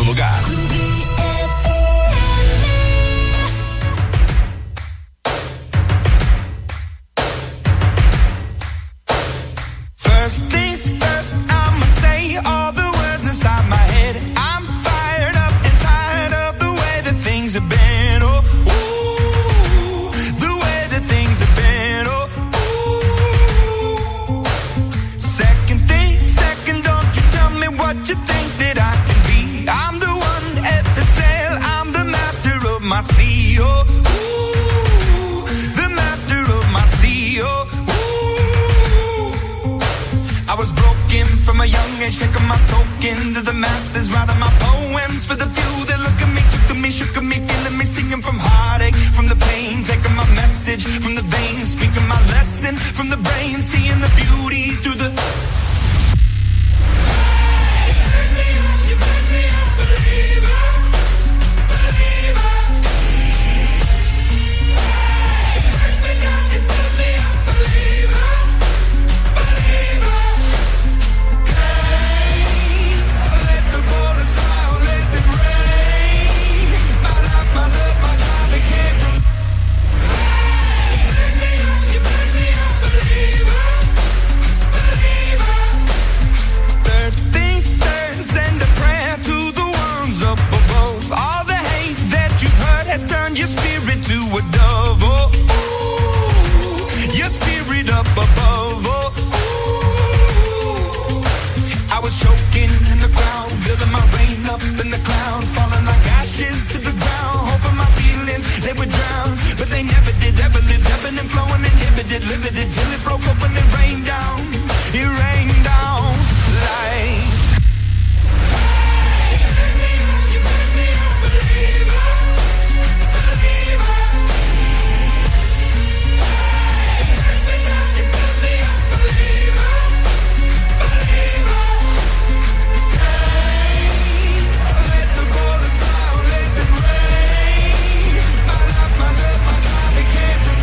todo lugar. First things first, I'ma say all the words inside my head. I'm fired up and tired of the way that things have been. Oh, ooh, the way that things have been. Oh, ooh. Second, don't you tell me what you think that I can be. I'm the one at the sail, I'm the master of my sea. Oh, ooh, the master of my sea. Oh, I was broken from a young age, taking my soak into the masses, writing my poems for the few that look at me, took to me, shook at me, feeling me, singing from heartache, from the pain, taking my message from the veins, speaking my lesson from the brain, seeing the beauty through the... You make me a believer, believer. You make me down, you build me a believer, believer. Let the bullets fly, let them rain. My life, my love, my time, it came from. You make me a believer, believer. Third things third, send a prayer to the ones up above. All the hate that you've heard has turned your spirit to a dove. Oh, ooh, your spirit up above. Oh, ooh. I was choking in the crowd, building my rain up in the cloud, falling like ashes to the ground, hoping my feelings they would drown, but they never did. Ever lived, ebbing and flowing, inhibited, limited, till it broke open and rained down. It rained down like. You make me a believer, believer. You make me down, you build me a believer, believer. Let the bullets fly, let them rain. My life, my love, my time, it came from.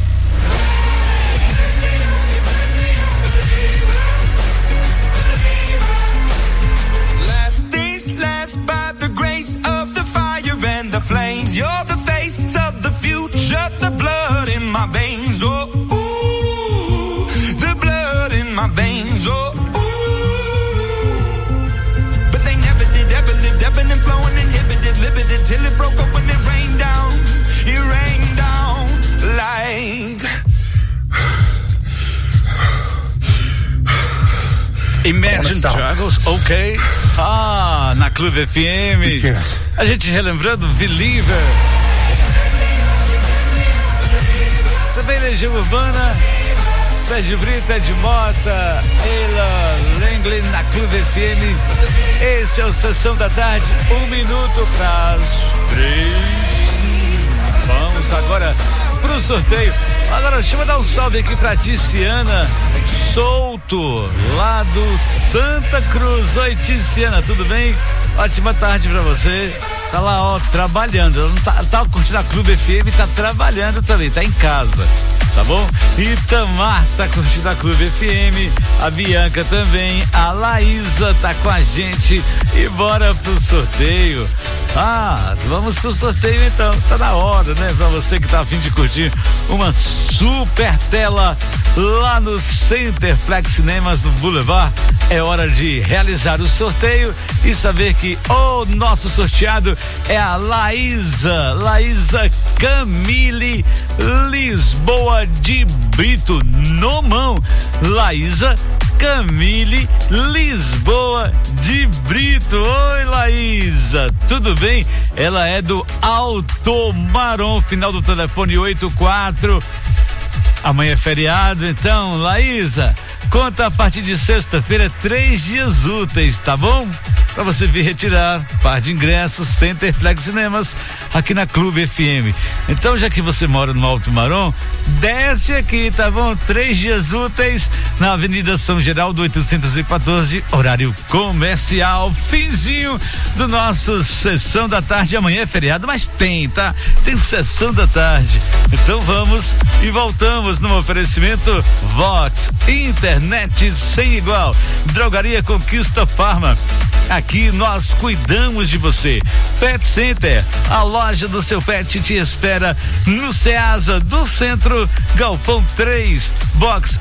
You make me a believer, believer. Last things last, by the grace of the fire and the flames. You're the face of the future, the blood in my veins. Oh, ooh, the blood in my veins. Oh, ooh. But they never did, ever lived, ebbing and flowing, inhibited, limited, till it broke open and rained down. It rained down like. Imagine Dragons, ok. Na Clube FM. A gente relembrando Believer. Também Legião Urbana, Sérgio Brito, Ed Mota, Ela Langley na Clube FM. Esse é o Sessão da Tarde, 1 minuto para as 3. Vamos agora pro sorteio. Agora deixa eu dar um salve aqui pra Ticiana Souto, lá do Santa Cruz. Oi, Ticiana, tudo bem? Ótima tarde pra você. Tá lá, ó, trabalhando. Ela não tá curtindo a Clube FM, tá trabalhando também, tá em casa, tá bom? Itamar tá curtindo a Clube FM, a Bianca também, a Laísa tá com a gente e bora pro sorteio. Vamos pro sorteio então, tá na hora, né? Pra você que tá a fim de curtir uma super tela lá no Centerplex Cinemas no Boulevard, é hora de realizar o sorteio e saber que o nosso sorteado é a Laísa Camille Lisboa de Brito Nomão. Laísa Camille Lisboa de Brito. Oi, Laísa, tudo bem? Ela é do Alto Marom, final do telefone 84. Amanhã é feriado, então, Laísa, conta a partir de sexta-feira, 3 dias úteis, tá bom? Pra você vir retirar par de ingressos, Centerplex Cinemas, aqui na Clube FM. Então, já que você mora no Alto Marom, desce aqui, tá bom? 3 dias úteis na Avenida São Geraldo 814, horário comercial, finzinho do nosso Sessão da Tarde. Amanhã é feriado, mas tem, tá? Tem Sessão da Tarde. Então vamos e voltamos no oferecimento Vox, internet sem igual, Drogaria Conquista Farma, Aqui nós cuidamos de você. Pet Center, a loja do seu pet te espera no Ceasa do Centro, Galpão 3, box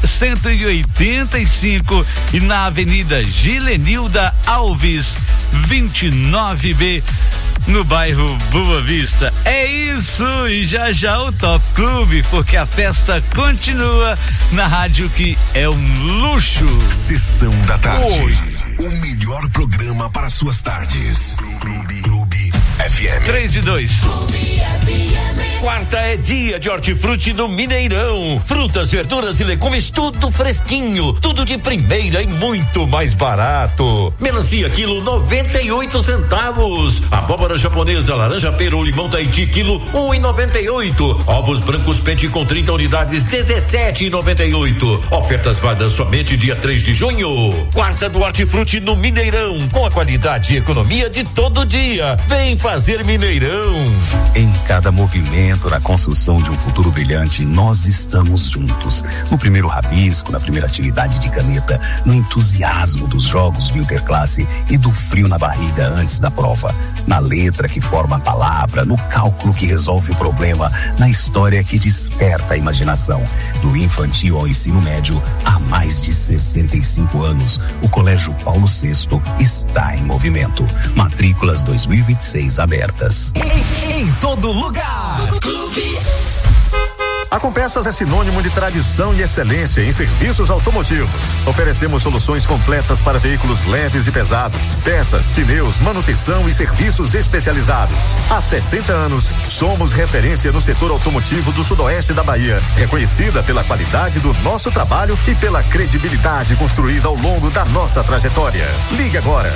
185 e na Avenida Gilenilda Alves, 29B, no bairro Boa Vista. É isso, e já o Top Clube, porque a festa continua na rádio que é um luxo. Sessão da tarde. O melhor programa para suas tardes. Clube FM. 3 e 2. Quarta é dia de hortifruti no Mineirão. Frutas, verduras e legumes, tudo fresquinho, tudo de primeira e muito mais barato. Melancia quilo 98 centavos. Abóbora japonesa, laranja peru, limão Tahiti quilo 1,98. Ovos brancos pente com 30 unidades 17,98. Ofertas válidas somente dia 3 de junho. Quarta do hortifruti no Mineirão, com a qualidade e economia de todo dia. Vem fazer Mineirão. Em cada movimento na construção de um futuro brilhante, nós estamos juntos. No primeiro rabisco, na primeira atividade de caneta, no entusiasmo dos jogos de interclasse e do frio na barriga antes da prova, na letra que forma a palavra, no cálculo que resolve o problema, na história que desperta a imaginação. Do infantil ao ensino médio, há mais de 65 anos, o Colégio Paulo VI está em movimento. Matrículas 2026 abertas. Em todo lugar. Clube. A Compeças é sinônimo de tradição e excelência em serviços automotivos. Oferecemos soluções completas para veículos leves e pesados, peças, pneus, manutenção e serviços especializados. Há 60 anos, somos referência no setor automotivo do sudoeste da Bahia, reconhecida pela qualidade do nosso trabalho e pela credibilidade construída ao longo da nossa trajetória. Ligue agora,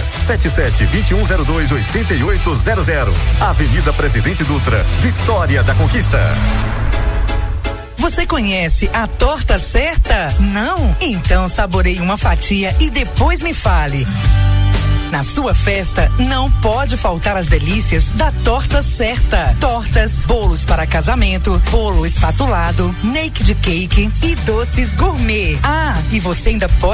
77-2102-8800. Avenida Presidente Dutra, Vitória da Conquista. Você conhece a torta certa? Não? Então saboreie uma fatia e depois me fale. Na sua festa, não pode faltar as delícias da Torta Certa. Tortas, bolos para casamento, bolo espatulado, naked cake e doces gourmet. Ah, e você ainda pode